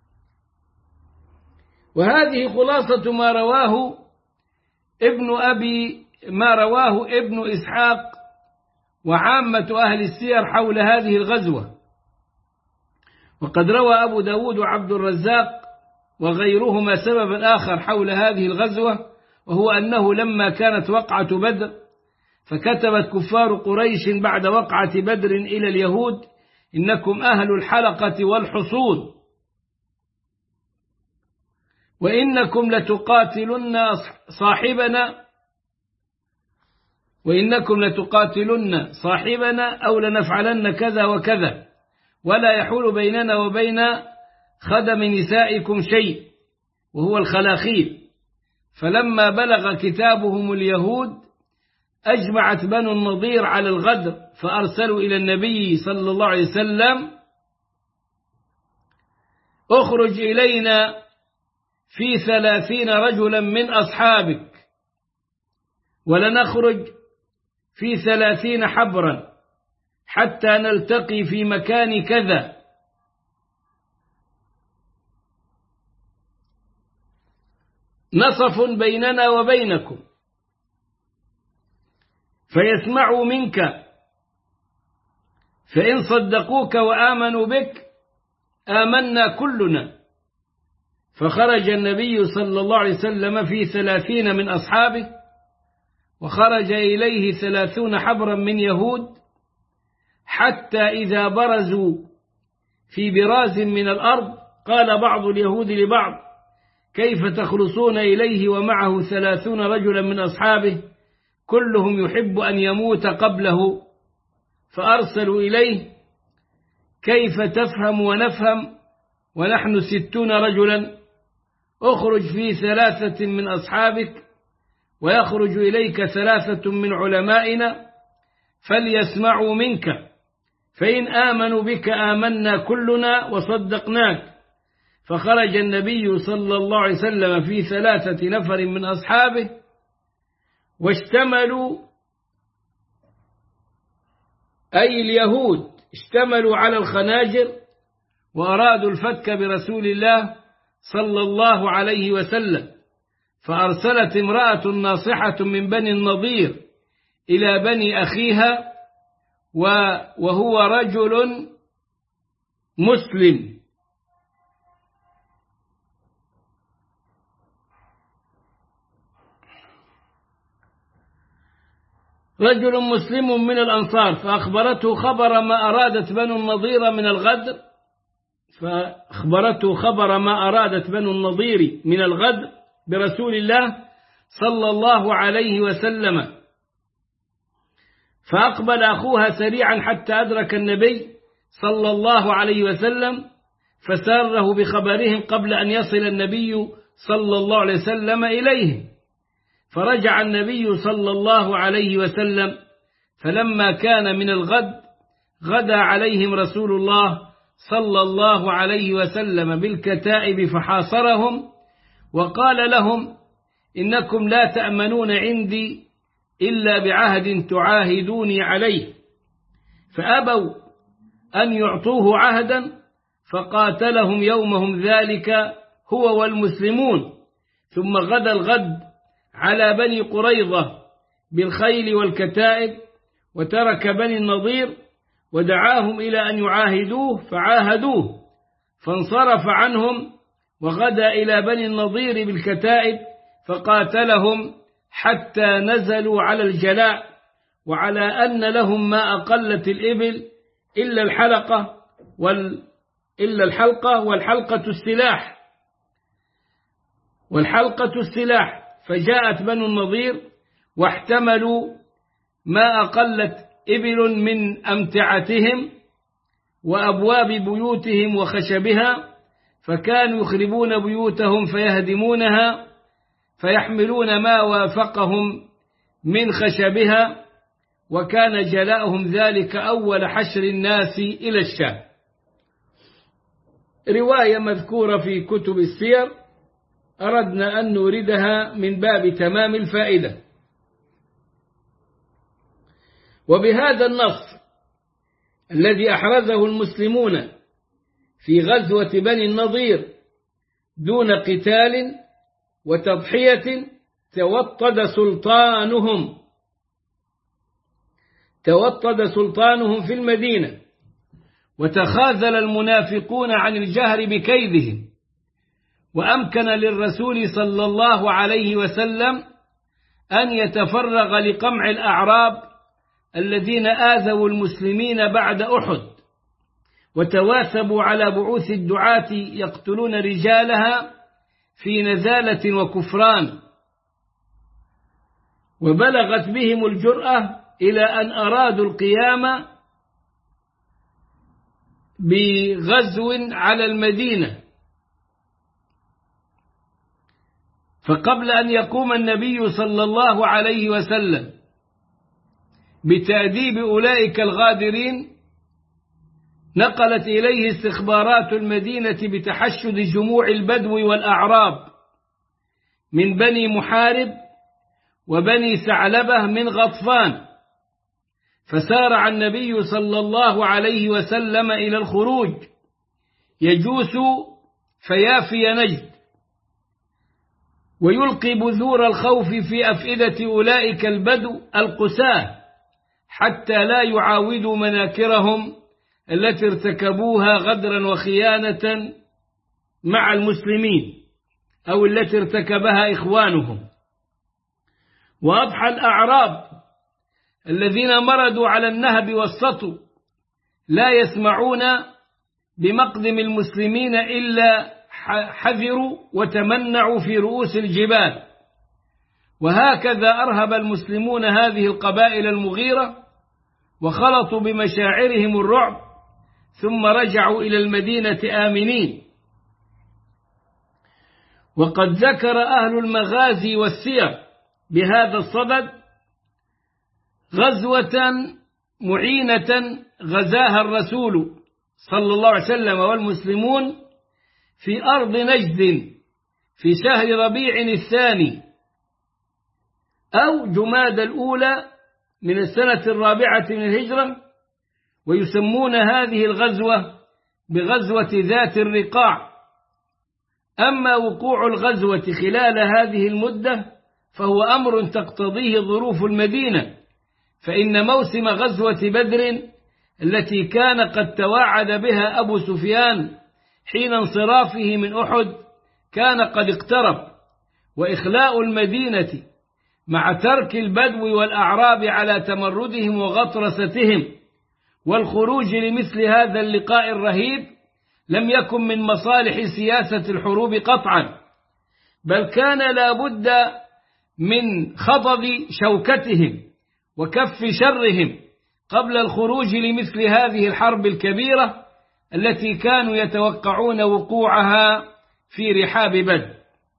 وهذه خلاصة ما رواه ابن إسحاق وعامة أهل السير حول هذه الغزوة. وقد روى أبو داود وعبد الرزاق وغيرهما سببا آخر حول هذه الغزوة، وهو أنه لما كانت وقعة بدر فكتبت كفار قريش بعد وقعة بدر إلى اليهود: إنكم أهل الحلقة والحصون، وإنكم لتقاتلن صاحبنا أو لنفعلن كذا وكذا، ولا يحول بيننا وبين خدم نسائكم شيء، وهو الخلاخيل. فلما بلغ كتابهم اليهود أجمعت بنو النضير على الغدر، فأرسلوا إلى النبي صلى الله عليه وسلم: اخرج إلينا في 30 رجلا من أصحابك، ولنخرج في 30 حبرا حتى نلتقي في مكان كذا، نصف بيننا وبينكم، فيسمعوا منك، فإن صدقوك وآمنوا بك آمنا كلنا. فخرج النبي صلى الله عليه وسلم في 30 من أصحابه، وخرج إليه 30 حبرا من يهود، حتى إذا برزوا في براز من الأرض قال بعض اليهود لبعض: كيف تخلصون إليه ومعه 30 رجلا من أصحابه كلهم يحب أن يموت قبله؟ فأرسلوا إليه: كيف تفهم ونفهم ونحن 60 رجلا؟ اخرج في 3 من أصحابك، ويخرج إليك 3 من علمائنا فليسمعوا منك، فإن آمنوا بك آمنا كلنا وصدقناك. فخرج النبي صلى الله عليه وسلم في 3 نفر من أصحابه، واشتملوا، أي اليهود اشتملوا على الخناجر، وأرادوا الفتك برسول الله صلى الله عليه وسلم. فأرسلت امرأة ناصحة من بني النضير إلى بني أخيها، وهو رجل مسلم، من الأنصار، فأخبرته خبر ما أرادت بنو النضير من الغدر برسول الله صلى الله عليه وسلم. فأقبل أخوها سريعا حتى أدرك النبي صلى الله عليه وسلم، فساره بخبرهم قبل أن يصل النبي صلى الله عليه وسلم إليهم. فرجع النبي صلى الله عليه وسلم، فلما كان من الغد غدا عليهم رسول الله صلى الله عليه وسلم بالكتائب فحاصرهم، وقال لهم: إنكم لا تأمنون عندي إلا بعهد تعاهدوني عليه. فأبوا أن يعطوه عهدا، فقاتلهم يومهم ذلك هو والمسلمون. ثم غدا الغد على بني قريظة بالخيل والكتائب، وترك بني النضير ودعاهم إلى أن يعاهدوه فعاهدوه، فانصرف عنهم، وغدا إلى بني النضير بالكتائب فقاتلهم حتى نزلوا على الجلاء، وعلى أن لهم ما أقلت الإبل إلا الحلقة والحلقة السلاح. فجاءت بنو النضير واحتملوا ما أقلت إبل من أمتعتهم وأبواب بيوتهم وخشبها، فكانوا يخربون بيوتهم فيهدمونها، فيحملون ما وافقهم من خشبها، وكان جلاؤهم ذلك أول حشر الناس إلى الشام. رواية مذكورة في كتب السير أردنا أن نوردها من باب تمام الفائدة. وبهذا النص الذي أحرزه المسلمون في غزوة بني النضير دون قتال وتضحية توطد سلطانهم في المدينة، وتخاذل المنافقون عن الجهر بكيدهم، وأمكن للرسول صلى الله عليه وسلم أن يتفرغ لقمع الأعراب الذين آذوا المسلمين بعد أحد، وتواثبوا على بعوث الدعاة يقتلون رجالها في نزالة وكفران، وبلغت بهم الجرأة إلى أن أرادوا القيام بغزو على المدينة. فقبل أن يقوم النبي صلى الله عليه وسلم بتأديب أولئك الغادرين، نقلت إليه استخبارات المدينة بتحشد جموع البدو والأعراب من بني محارب وبني ثعلبة من غطفان، فسارع النبي صلى الله عليه وسلم إلى الخروج يجوس فيافي نجد، ويلقي بذور الخوف في أفئدة أولئك البدو القساة حتى لا يعاودوا مناكرهم التي ارتكبوها غدرا وخيانة مع المسلمين أو التي ارتكبها إخوانهم. وأضحى الأعراب الذين مردوا على النهب والسطو لا يسمعون بمقدم المسلمين إلا حذروا وتمنعوا في رؤوس الجبال. وهكذا أرهب المسلمون هذه القبائل المغيرة وخلطوا بمشاعرهم الرعب، ثم رجعوا إلى المدينة آمنين. وقد ذكر أهل المغازي والسير بهذا الصدد غزوة معينة غزاها الرسول صلى الله عليه وسلم والمسلمون في أرض نجد في شهر ربيع الثاني أو جماد الأولى من السنة الرابعة من الهجرة، ويسمون هذه الغزوة بغزوة ذات الرقاع. أما وقوع الغزوة خلال هذه المدة فهو أمر تقتضيه ظروف المدينة، فإن موسم غزوة بدر التي كان قد توعد بها أبو سفيان حين انصرافه من أحد كان قد اقترب، وإخلاء المدينة مع ترك البدو والأعراب على تمردهم وغطرستهم والخروج لمثل هذا اللقاء الرهيب لم يكن من مصالح سياسة الحروب قطعا، بل كان لا بد من خضض شوكتهم وكف شرهم قبل الخروج لمثل هذه الحرب الكبيرة التي كانوا يتوقعون وقوعها في رحاب بدر.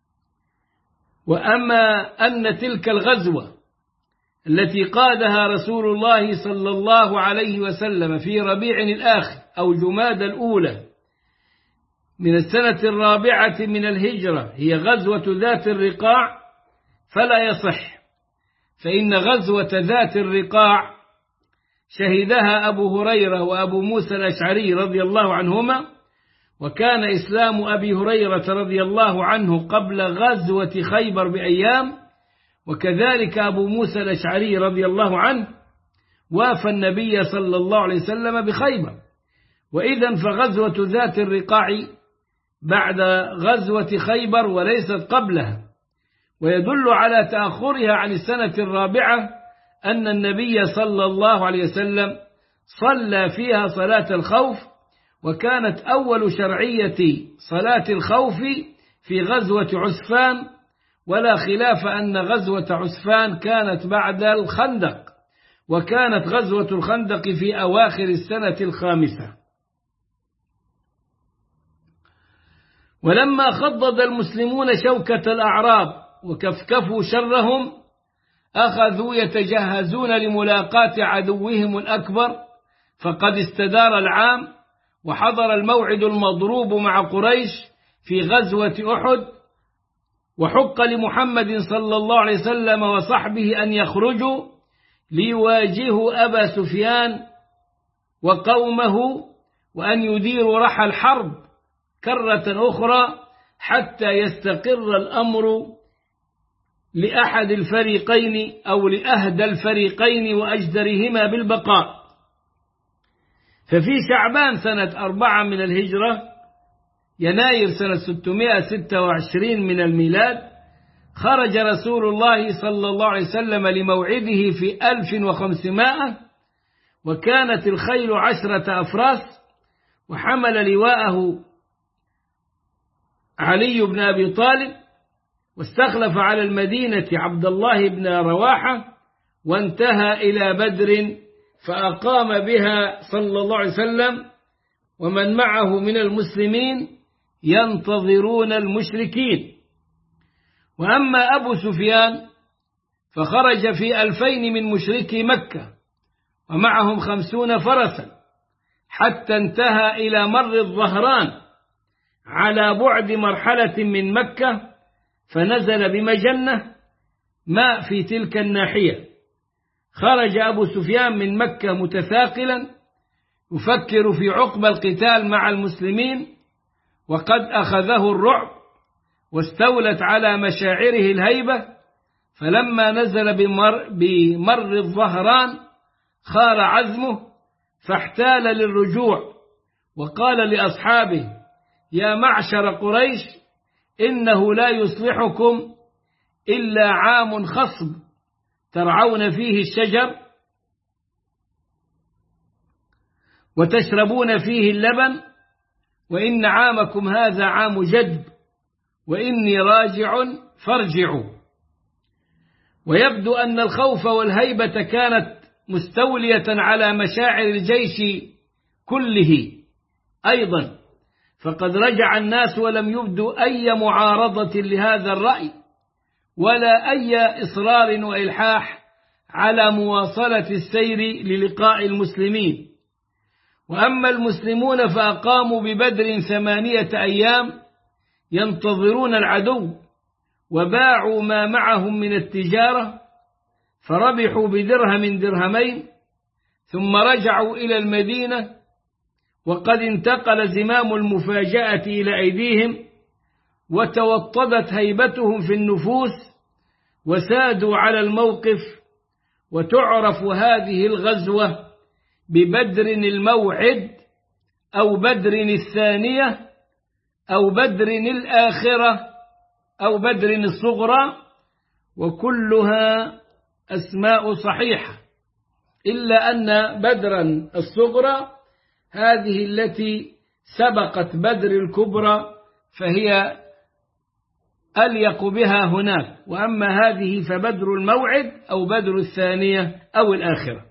وأما أن تلك الغزوة التي قادها رسول الله صلى الله عليه وسلم في ربيع الآخر أو جماد الأولى من السنة الرابعة من الهجرة هي غزوة ذات الرقاع فلا يصح، فإن غزوة ذات الرقاع شهدها أبو هريرة وأبو موسى الأشعري رضي الله عنهما، وكان إسلام أبي هريرة رضي الله عنه قبل غزوة خيبر بأيام، وكذلك أبو موسى الأشعري رضي الله عنه وافى النبي صلى الله عليه وسلم بخيبر. وإذن فغزوة ذات الرقاع بعد غزوة خيبر وليست قبلها، ويدل على تأخرها عن السنة الرابعة أن النبي صلى الله عليه وسلم صلى فيها صلاة الخوف، وكانت أول شرعية صلاة الخوف في غزوة عسفان، ولا خلاف أن غزوة عسفان كانت بعد الخندق، وكانت غزوة الخندق في أواخر السنة 5. ولما خضد المسلمون شوكة الأعراب وكفكفوا شرهم، أخذوا يتجهزون لملاقاة عدوهم الأكبر، فقد استدار العام وحضر الموعد المضروب مع قريش في غزوة أحد، وحق لمحمد صلى الله عليه وسلم وصحبه أن يخرجوا ليواجهوا أبا سفيان وقومه، وأن يديروا رحى الحرب كرة أخرى حتى يستقر الأمر لأحد الفريقين أو لأهدى الفريقين وأجدرهما بالبقاء. ففي شعبان سنة 4 من الهجرة، يناير سنة 626 من الميلاد، خرج رسول الله صلى الله عليه وسلم لموعده في 1500، وكانت الخيل 10 أفراس، وحمل لواءه علي بن أبي طالب، واستخلف على المدينة عبد الله بن رواحة، وانتهى إلى بدر فأقام بها صلى الله عليه وسلم ومن معه من المسلمين ينتظرون المشركين. وأما أبو سفيان فخرج في 2000 من مشركي مكة ومعهم 50 فرسا، حتى انتهى إلى مر الظهران على بعد مرحلة من مكة، فنزل بمجنة ماء في تلك الناحية. خرج أبو سفيان من مكة متثاقلا يفكر في عقب القتال مع المسلمين، وقد أخذه الرعب واستولت على مشاعره الهيبة، فلما نزل بمر الظهران خار عزمه فاحتال للرجوع، وقال لأصحابه: يا معشر قريش، إنه لا يصلحكم إلا عام خصب ترعون فيه الشجر وتشربون فيه اللبن، وإن عامكم هذا عام جدب، وإني راجع فارجعوا. ويبدو أن الخوف والهيبة كانت مستولية على مشاعر الجيش كله أيضا، فقد رجع الناس ولم يبدوا أي معارضة لهذا الرأي ولا أي إصرار وإلحاح على مواصلة السير للقاء المسلمين. وأما المسلمون فأقاموا ببدر 8 أيام ينتظرون العدو، وباعوا ما معهم من التجارة فربحوا بدرهم درهمين، ثم رجعوا إلى المدينة وقد انتقل زمام المفاجأة إلى أيديهم، وتوطدت هيبتهم في النفوس وسادوا على الموقف. وتعرف هذه الغزوة ببدر الموعد أو بدر الثانية أو بدر الآخرة أو بدر الصغرى، وكلها أسماء صحيحة، إلا أن بدرا الصغرى هذه التي سبقت بدر الكبرى فهي أليق بها هناك، وأما هذه فبدر الموعد أو بدر الثانية أو الآخرة.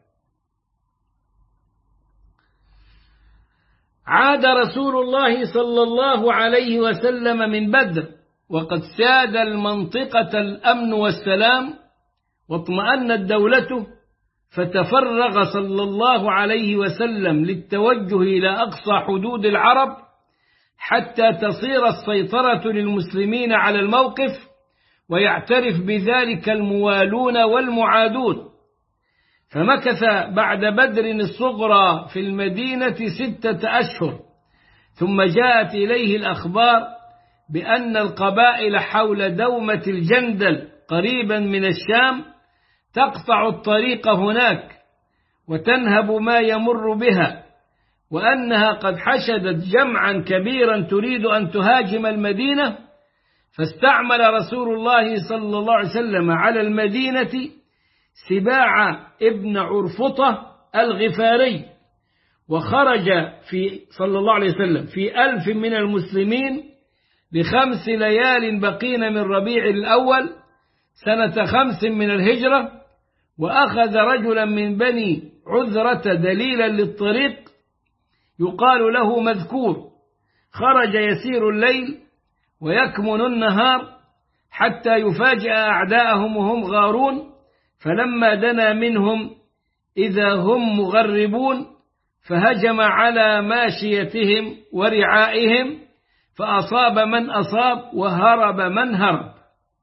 عاد رسول الله صلى الله عليه وسلم من بدر وقد ساد المنطقة الأمن والسلام واطمأنت دولته، فتفرغ صلى الله عليه وسلم للتوجه إلى أقصى حدود العرب حتى تصير السيطرة للمسلمين على الموقف ويعترف بذلك الموالون والمعادون. فمكث بعد بدر الصغرى في المدينة 6 أشهر، ثم جاءت إليه الأخبار بأن القبائل حول دومة الجندل قريبا من الشام تقطع الطريق هناك وتنهب ما يمر بها، وأنها قد حشدت جمعا كبيرا تريد أن تهاجم المدينة. فاستعمل رسول الله صلى الله عليه وسلم على المدينة سباع ابن عرفطة الغفاري، وخرج صلى الله عليه وسلم في 1000 من المسلمين ب5 ليال بقين من ربيع الأول سنة 5 من الهجرة، وأخذ رجلا من بني عذرة دليلا للطريق يقال له مذكور، خرج يسير الليل ويكمن النهار حتى يفاجئ أعداءهم وهم غارون، فلما دنا منهم إذا هم مغربون فهجم على ماشيتهم ورعائهم فأصاب من أصاب وهرب من هرب.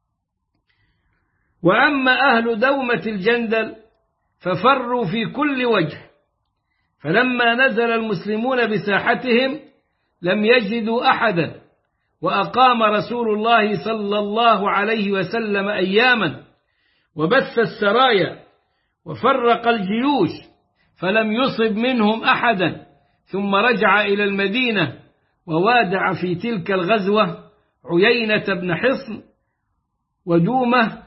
وأما أهل دومة الجندل ففروا في كل وجه، فلما نزل المسلمون بساحتهم لم يجدوا أحدا، وأقام رسول الله صلى الله عليه وسلم أياما وبث السرايا وفرق الجيوش فلم يصب منهم أحدا، ثم رجع إلى المدينة ووادع في تلك الغزوة عيينة بن حصن ودومة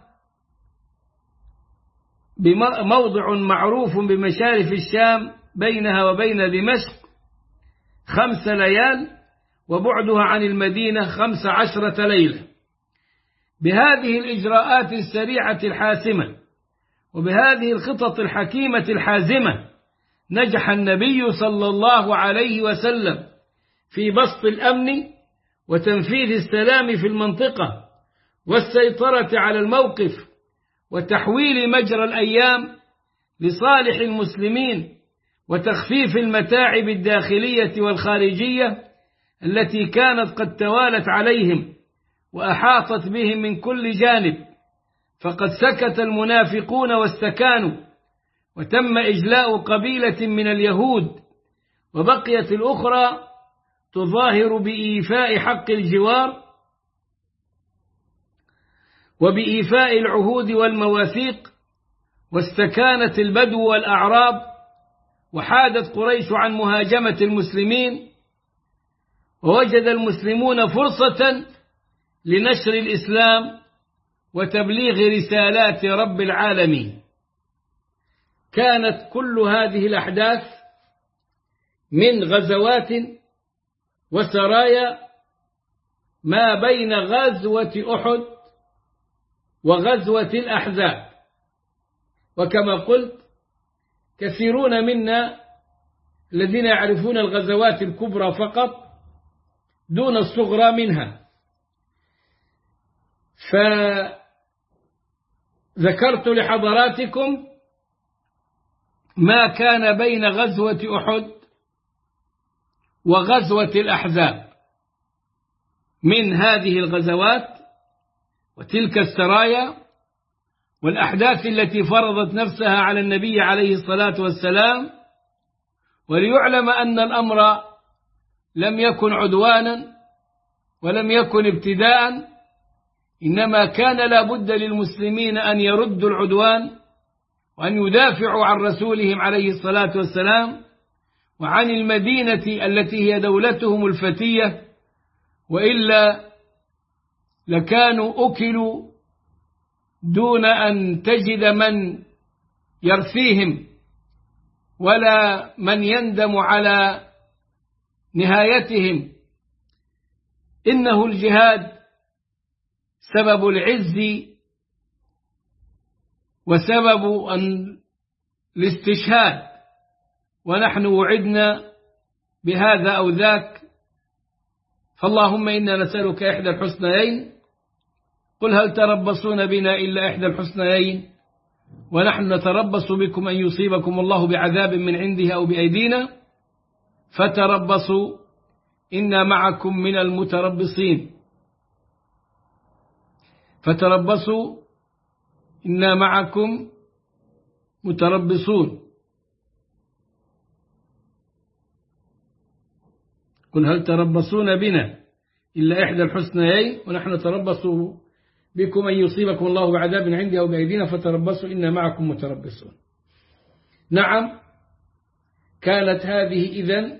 بموضع معروف بمشارف الشام بينها وبين دمشق 5 ليال، وبعدها عن المدينة 15 ليلة. بهذه الإجراءات السريعة الحاسمة وبهذه الخطط الحكيمة الحازمة نجح النبي صلى الله عليه وسلم في بسط الأمن وتنفيذ السلام في المنطقة والسيطرة على الموقف وتحويل مجرى الأيام لصالح المسلمين وتخفيف المتاعب الداخلية والخارجية التي كانت قد توالت عليهم وأحاطت بهم من كل جانب، فقد سكت المنافقون واستكانوا، وتم إجلاء قبيلة من اليهود، وبقيت الأخرى تظاهر بإيفاء حق الجوار وبإيفاء العهود والمواثيق، واستكانت البدو والأعراب، وحادت قريش عن مهاجمة المسلمين، ووجد المسلمون فرصة لنشر الإسلام وتبليغ رسالات رب العالمين. كانت كل هذه الأحداث من غزوات وسرايا ما بين غزوة أحد وغزوة الأحزاب، وكما قلت كثيرون منا الذين يعرفون الغزوات الكبرى فقط دون الصغرى منها، فذكرت لحضراتكم ما كان بين غزوة أحد وغزوة الأحزاب من هذه الغزوات وتلك السرايا والأحداث التي فرضت نفسها على النبي عليه الصلاة والسلام، وليعلم أن الأمر لم يكن عدوانا ولم يكن ابتداء، إنما كان لا بد للمسلمين أن يردوا العدوان وأن يدافعوا عن رسولهم عليه الصلاة والسلام وعن المدينة التي هي دولتهم الفتية، وإلا لكانوا أكلوا دون أن تجد من يرثيهم ولا من يندم على نهايتهم. إنه الجهاد سبب العز وسبب الاستشهاد، ونحن وعدنا بهذا أو ذاك، فاللهم إنا نسألك إحدى الحسنيين، قل هل تربصون بنا إلا إحدى الحسنيين، ونحن نتربص بكم أن يصيبكم الله بعذاب من عنده أو بأيدينا، فتربصوا إنا معكم من المتربصين. فتربصوا إنا معكم متربصون. قل هل تربصون بنا إلا إحدى الحسنيين، ونحن نتربص بكم أن يصيبكم الله بعذاب من عنده أو بأيدينا، فتربصوا إنا معكم متربصون. نعم، كانت هذه إذن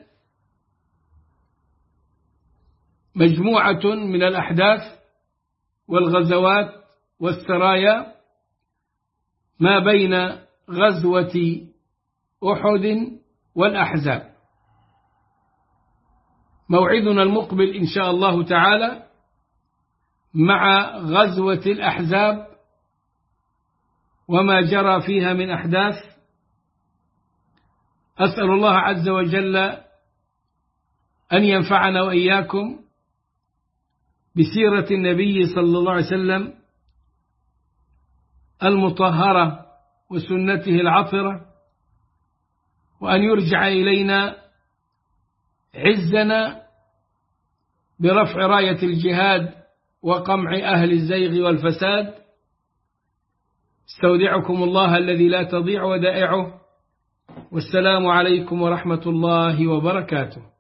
مجموعة من الأحداث والغزوات والسرايا ما بين غزوة أحد والأحزاب. موعدنا المقبل إن شاء الله تعالى مع غزوة الأحزاب وما جرى فيها من أحداث. أسأل الله عز وجل أن ينفعنا وإياكم بسيرة النبي صلى الله عليه وسلم المطهرة وسنته العطرة، وأن يرجع إلينا عزنا برفع راية الجهاد وقمع أهل الزيغ والفساد. استودعكم الله الذي لا تضيع ودائعه، والسلام عليكم ورحمة الله وبركاته.